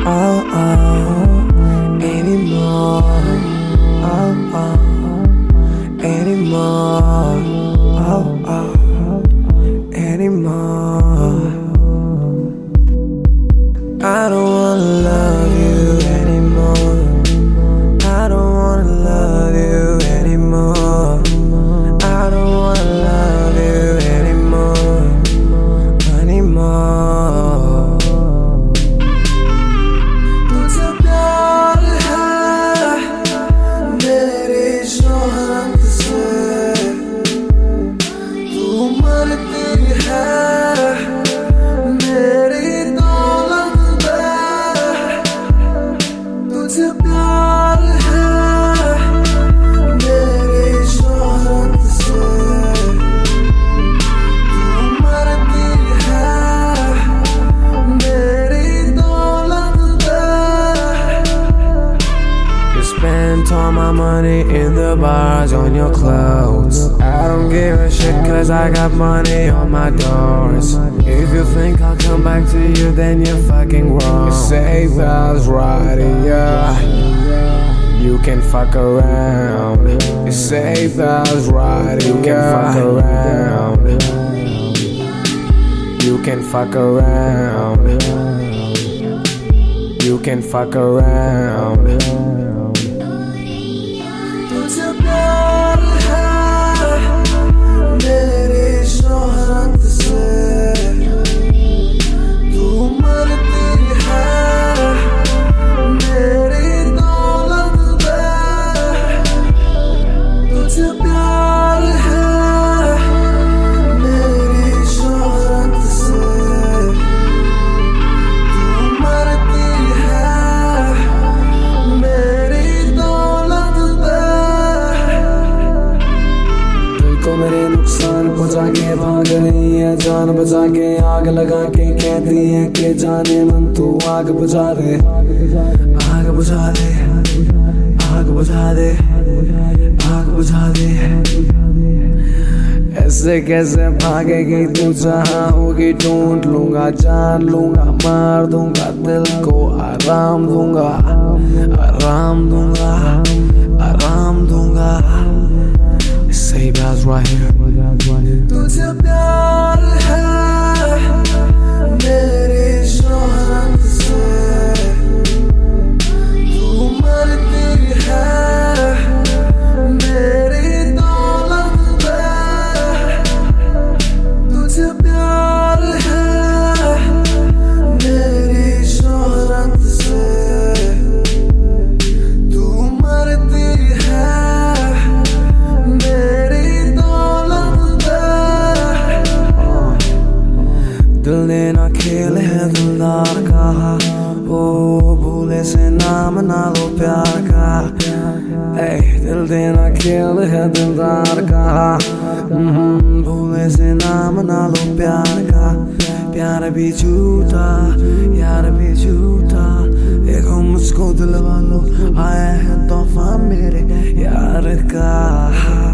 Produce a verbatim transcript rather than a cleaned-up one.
oh, oh, anymore. Oh, oh, anymore. Oh, oh, anymore. I don't wanna love you anymore. I don't wanna love you anymore. I don't wanna love you anymore. Anymore. तुझसे प्यार है मेरी शोहरत से, तू मरती है मेरी दौलत में। तुझसे प्यार है मेरी शोहरत से, तू मरती है मेरी दौलत में। You spent all my money in the bars on your clothes. I don't give a shit cause I got money on my doors. If you think I'll come back to you then you're fucking wrong. You say that's right, yeah. You can fuck around. You say that's right, you can fuck around. You can fuck around. You can fuck around. तुझसे प्यार है मेरी शोहरत से, तू मरती है मेरी दौलत में। तुझसे प्यार है मेरी शोहरत से, तू मरती है मेरी दौलत में। दिल को मेरे नुकसान पहुंचा के भाग रही है, जान बचा के आग लगा के कहती है कि जाने मन तू आग बुझा दे, आग बुझा दे, आग बुझा दे, आग बुझा दे। ऐसे कैसे भागेगी तू, जहाँ होगी ढूंढ लूंगा, जान लूंगा, मार दूंगा, दिल को आराम दूंगा, आराम दूंगा, आराम दूंगा। Say that's right here. तुझसे प्यार है मेरी शोहरत से, तू मरती है मेरी दौलत में। तुझसे प्यार है मेरी शोहरत से, तू मरती है मेरी दौलत में। दिल ने ना खेल है दिलदार का, ओ भूले से नाम ना लो प्यार का। ए दिल देना खेल है दिलदार का, भूले से नाम ना लो प्यार का। प्यार भी झूठा यार भी झूठा, देखो मुझको दिल वालों आया है तोहफा मेरे यार का।